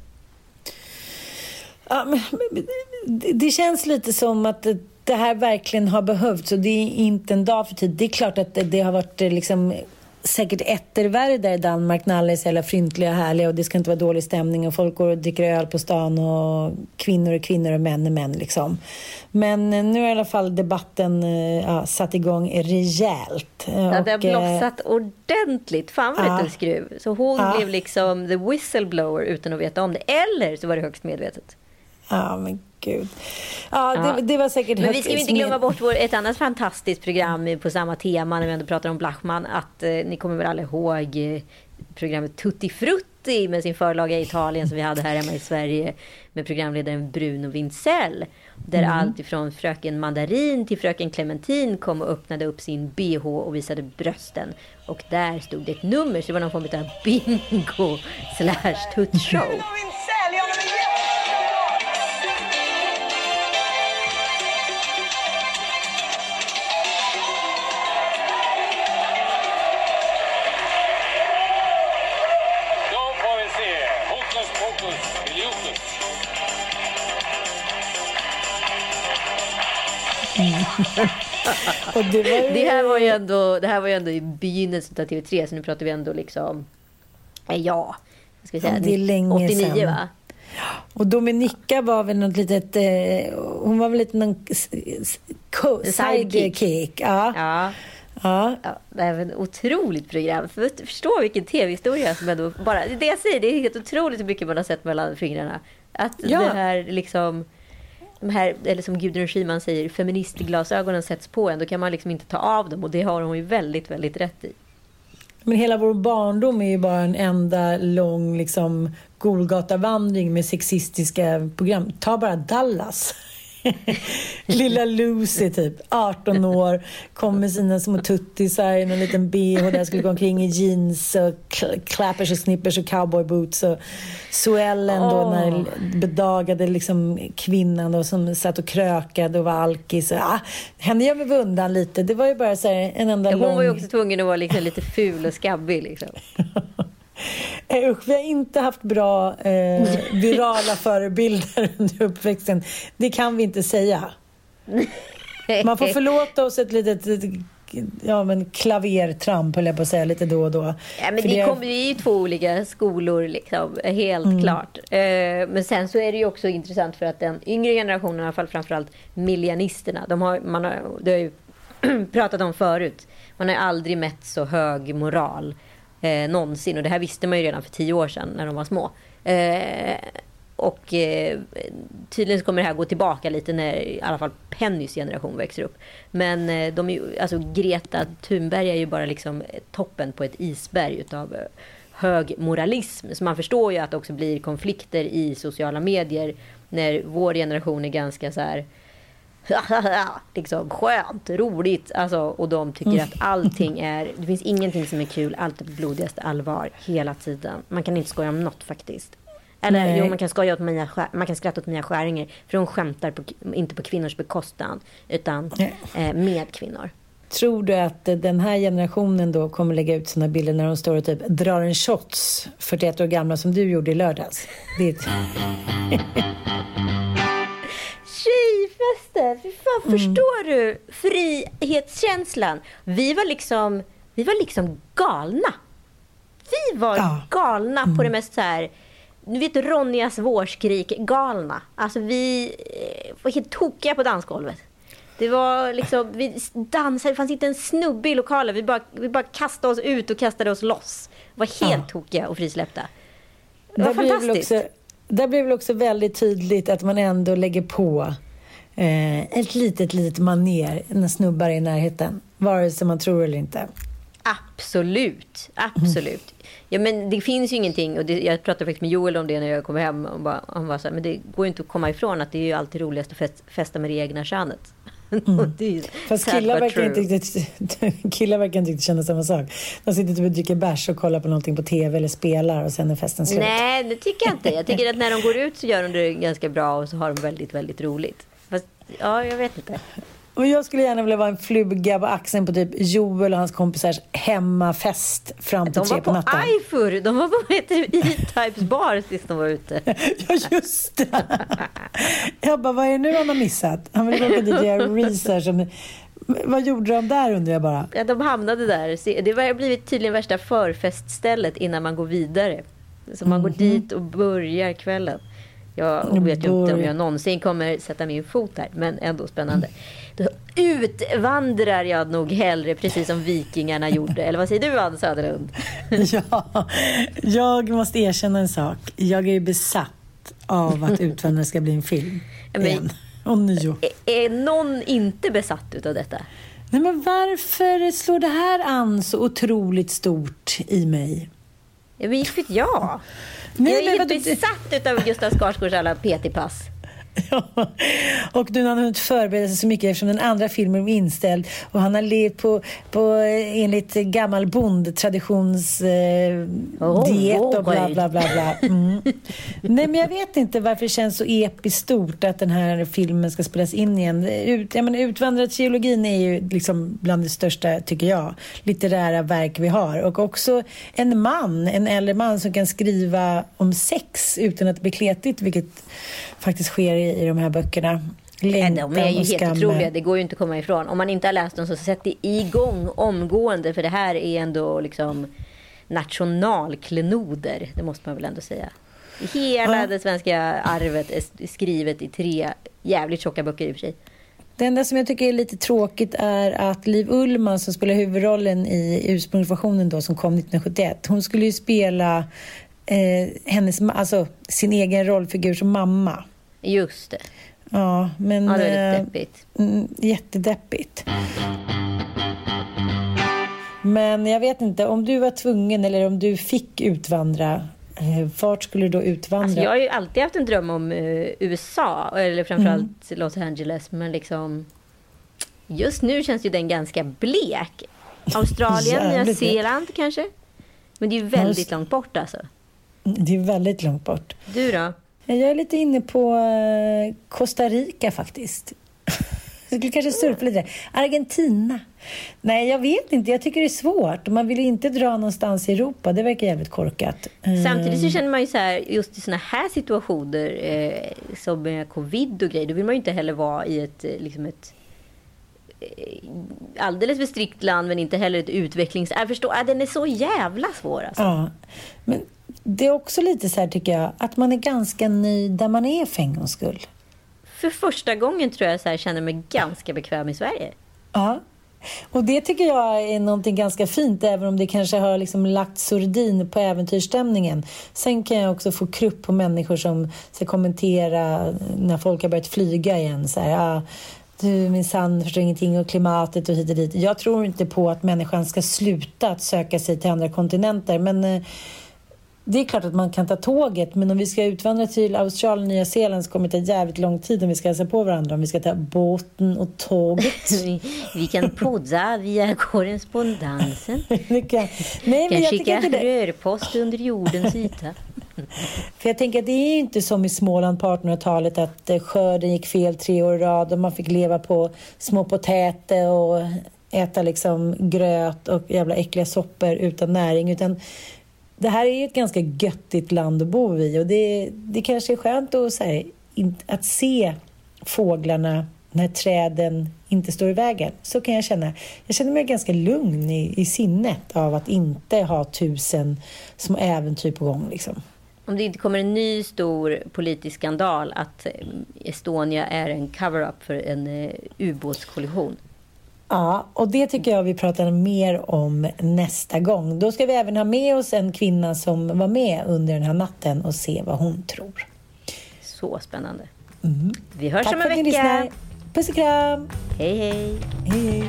Ja, men det känns lite som att det här verkligen har behövts och det är inte en dag för tid. Det är klart att det har varit liksom säkert ettervärre där i Danmark när alla är så jävla fryntliga och härliga och det ska inte vara dålig stämning och folk går och dricker öl på stan och kvinnor är kvinnor och män är män liksom. Men nu har i alla fall debatten satt igång rejält. Ja, det har blossat ordentligt. Fan vad det skruv. Så hon blev liksom the whistleblower utan att veta om det. Eller så var det högst medvetet. Ja, men gud. Ja, det var säkert men vi ska inte glömma bort ett annat fantastiskt program på samma tema när vi ändå pratar om Blachman. Att ni kommer väl alla ihåg programmet Tutti Frutti med sin förlaga i Italien som vi hade här hemma i Sverige med programledaren Bruno Wintzell. Där allt ifrån fröken Mandarin till fröken Clementin kom och öppnade upp sin BH och visade brösten. Och där stod det ett nummer, så det var någon form av bingo/tutt-show. Och det här var ju ändå i begynnelsen av TV3, så nu pratar vi ändå liksom ska vi säga, det är länge 89 sedan. Va? Och Dominika var väl något litet hon var väl lite någon sidekick. Ja, det är ett otroligt program. Förstå vilken tv-historia som ändå bara, det jag säger, det är helt otroligt hur mycket man har sett mellan fingrarna. Att det här liksom de här, eller som Gudrun Schyman säger, feministglasögonen sätts på en, då kan man liksom inte ta av dem, och det har hon ju väldigt, väldigt rätt i. Men hela vår barndom är ju bara en enda lång liksom Golgata-vandring med sexistiska program. Ta bara Dallas. Lilla Lucy typ 18 år kom med sina små tuttisar i en liten BH där skulle gå omkring i jeans och clappers och snippers och cowboyboots och Suellen då när bedagade liksom kvinnan då som satt och krökade och var alkis. Henne gör vi undan lite. Det var ju bara så här en enda lång... Hon var ju också tvungen att vara liksom lite ful och skabbig liksom. Vi har inte haft bra virala förebilder under uppväxten. Det kan vi inte säga. Man får förlåta oss ett litet klavertramp, höll jag på att säga, lite då och då. Ja, men det kommer ju 2 olika skolor liksom, helt klart. Men sen så är det ju också intressant för att den yngre generationen, i alla fall framförallt millennisterna, det har ju pratat om förut. Man har aldrig mätt så hög moral någonsin, och det här visste man ju redan för 10 år sedan när de var små. Tydligen så kommer det här gå tillbaka lite när i alla fall Pennys generation växer upp. Men Greta Thunberg är ju bara liksom toppen på ett isberg utav hög moralism. Så man förstår ju att det också blir konflikter i sociala medier när vår generation är ganska så här liksom skönt, roligt, alltså, och de tycker att allting det finns ingenting som är kul, allt är blodigaste allvar hela tiden. Man kan inte skoja om något faktiskt. Eller jo, man kan skoja åt man kan skratta åt Mia Skäringer, för hon skämtar inte på kvinnors bekostnad, utan med kvinnor. Tror du att den här generationen då kommer lägga ut sina bilder när de står och typ drar en shots 41 år gamla som du gjorde i lördags? Det är Tjejfester, fy fan, förstår du frihetskänslan? Vi var liksom galna. Vi var galna på det mest så här, du vet, Ronjas vårskrik galna. Alltså vi var helt tokiga på dansgolvet. Det var liksom, vi dansade, det fanns inte en snubbe i lokalen. Vi bara kastade oss ut och kastade oss loss. Det var helt tokiga och frisläppta. Det var fantastiskt. Där blir väl också väldigt tydligt att man ändå lägger på ett litet maner när snubbar är i närheten. Vare sig man tror eller inte. Absolut. Ja, men det finns ju ingenting, och jag pratade faktiskt med Joel om det när jag kom hem, och han var så här, men det går ju inte att komma ifrån att det är ju alltid roligast att festa med det egna könet. Fast killar verkar inte riktigt känna samma sak. De sitter typ och dricker bärs och kollar på någonting på tv eller spelar, och sen är festen slut. Nej, det tycker jag inte. Jag tycker att när de går ut så gör de det ganska bra, och så har de väldigt, väldigt roligt. Fast, ja, jag vet inte. Och jag skulle gärna vilja vara en fluga på axeln på typ Joel och hans kompisars hemmafest fram till 3 på natten. De var på E-Types bar sist de var ute. Ja, just det. Jag bara, vad är det nu han har missat? Han vill åka dit och göra research. Vad gjorde de där, undrar jag bara? Ja, de hamnade där. Det har blivit tydligen värsta förfeststället innan man går vidare. Så man går dit och börjar kvällen. Jag vet ju inte om jag någonsin kommer sätta min fot här, men ändå spännande. Då utvandrar jag nog hellre, precis som vikingarna gjorde. Eller vad säger du, Ann Söderlund? Ja, jag måste erkänna en sak. Jag är ju besatt av att Utvandra ska bli en film. Igen. Och nio. Är någon inte besatt utav detta? Nej, men varför slår det här an så otroligt stort i mig? Jag vet inte jag. Jag är helt besatt utav Gustav Skarsgårds alla PT-pass. Ja. Och nu har han hunnit förbereda sig så mycket eftersom den andra filmen är inställd, och han har levt på enligt gammal bondtraditions diet och bla bla bla bla. Nej, men jag vet inte varför det känns så episkt stort att den här filmen ska spelas in igen. Utvandrar-trilogin är ju liksom bland det största, tycker jag, litterära verk vi har, och också en äldre man som kan skriva om sex utan att bli kletigt, vilket faktiskt sker i de här böckerna. De är ju helt otroliga, det går ju inte att komma ifrån. Om man inte har läst dem så sätt det igång omgående, för det här är ändå liksom nationalklenoder, det måste man väl ändå säga. Hela det svenska arvet är skrivet i 3 jävligt tjocka böcker i och för sig. Det enda som jag tycker är lite tråkigt är att Liv Ullmann, som spelar huvudrollen i ursprungsversionen då, som kom 1971, hon skulle ju spela sin egen rollfigur som mamma. Just det. Ja, men det är lite deppigt. Jättedeppigt. Men jag vet inte, om du var tvungen eller om du fick utvandra, vart skulle du då utvandra? Alltså, jag har ju alltid haft en dröm om USA, eller framförallt Los Angeles, men liksom just nu känns ju den ganska blek. Australien, Nya Zeeland kanske. Men det är ju väldigt långt bort alltså. Det är väldigt långt bort. Du då? Jag är lite inne på Costa Rica faktiskt. Jag skulle kanske surfa lite. Argentina. Nej, jag vet inte. Jag tycker det är svårt. Man vill inte dra någonstans i Europa. Det verkar jävligt korkat. Samtidigt så känner man ju så här, just i såna här situationer som med covid och grejer, då vill man ju inte heller vara i ett alldeles för strikt land, men inte heller ett jag förstår, den är så jävla svår alltså. Ja, men det är också lite så här, tycker jag, att man är ganska nöjd där man är för en gångs skull. För första gången tror jag så här, känner mig ganska bekväm i Sverige. Ja, och det tycker jag är någonting ganska fint, även om det kanske har liksom lagt sordin på äventyrsstämningen. Sen kan jag också få krupp på människor som ska kommentera när folk har börjat flyga igen. Så här, du minsann förstår ingenting och klimatet och hit och dit. Jag tror inte på att människan ska sluta att söka sig till andra kontinenter, men det är klart att man kan ta tåget, men om vi ska utvandra till Australien och Nya Zeeland så kommer det ta jävligt lång tid om vi ska hälsa på varandra, om vi ska ta båten och tåget. Vi kan podda via korrespondensen. Nej, men kan skicka rörpost under jordens yta. För jag tänker att det är inte som i Småland på 1800-talet att skörden gick fel 3 år i rad och man fick leva på små potäter och äta liksom gröt och jävla äckliga soppor utan näring, utan det här är ju ett ganska göttigt land att bo i, och det kanske är skönt att se fåglarna när träden inte står i vägen. Så kan jag känna. Jag känner mig ganska lugn i sinnet av att inte ha 1000 små äventyr på gång liksom. Om det inte kommer en ny stor politisk skandal att Estonia är en cover-up för en ubåtskollision. Ja, och det tycker jag vi pratar mer om nästa gång. Då ska vi även ha med oss en kvinna som var med under den här natten och se vad hon tror. Så spännande. Mm. Vi hörs om en vecka. Tack för att ni lyssnar. Puss och kram. Hej, hej. Hej, hej.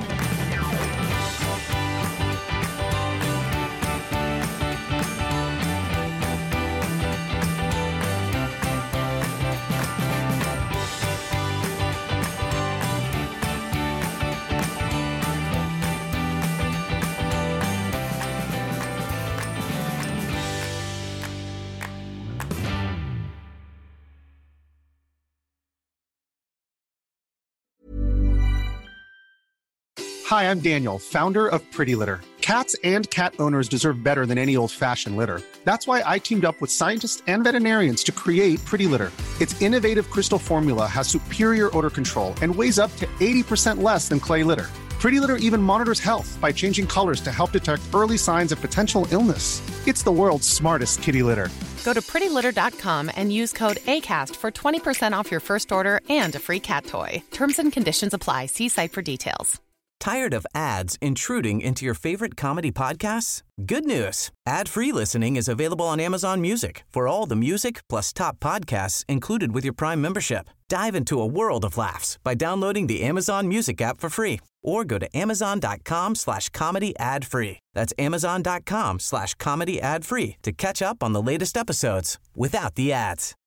Hi, I'm Daniel, founder of Pretty Litter. Cats and cat owners deserve better than any old-fashioned litter. That's why I teamed up with scientists and veterinarians to create Pretty Litter. Its innovative crystal formula has superior odor control and weighs up to 80% less than clay litter. Pretty Litter even monitors health by changing colors to help detect early signs of potential illness. It's the world's smartest kitty litter. Go to prettylitter.com and use code ACAST for 20% off your first order and a free cat toy. Terms and conditions apply. See site for details. Tired of ads intruding into your favorite comedy podcasts? Good news. Ad-free listening is available on Amazon Music for all the music plus top podcasts included with your Prime membership. Dive into a world of laughs by downloading the Amazon Music app for free or go to amazon.com/comedy ad-free. That's amazon.com/comedy ad-free to catch up on the latest episodes without the ads.